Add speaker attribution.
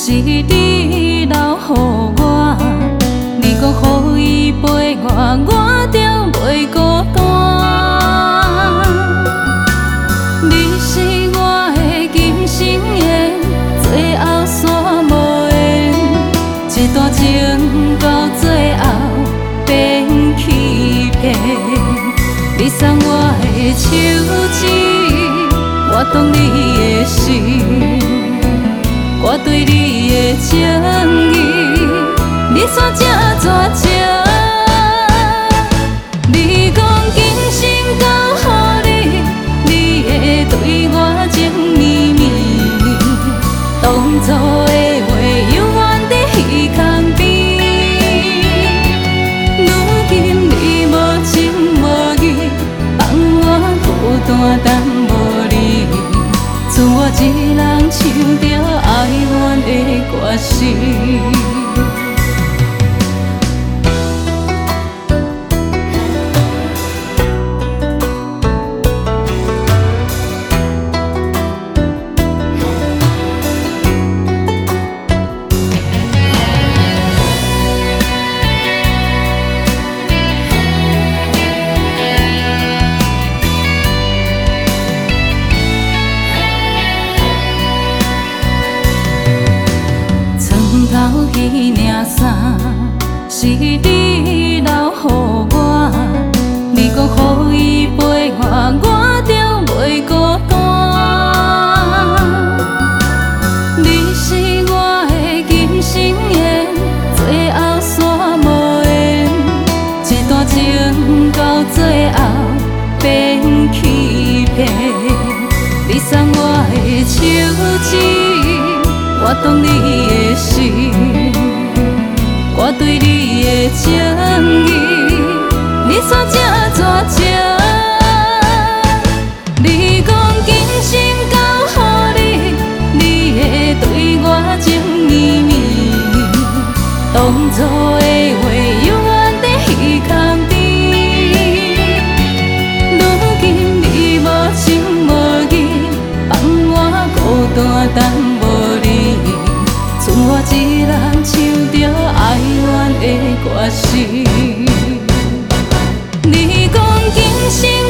Speaker 1: 是你留予我，你讲予伊陪我，我就袂孤单。你是我的今生缘，最后山无缘，一段情到最后变欺骗。你送我的手指，我懂你的心。我对你的情意，你煞这绝情。你讲今生交予你，你会对我情绵绵。当初的话永远在彼空边，如今你无情无义，放我孤单等无你。剩我一人唱着哀怨的歌词。头彼领衫，是你留予我，你讲予伊陪我，我就袂孤单。你是我的今生缘，最后山无缘，一段情到最后变欺骗。你送我的手指，我懂你的心，我对你的情意，你煞这绝情。你讲今生交予你，你会对我情绵绵。当初的话永远在彼空边，如今你无情无义，放我孤单等无你。剩我一人唱着哀怨的歌词。你讲今生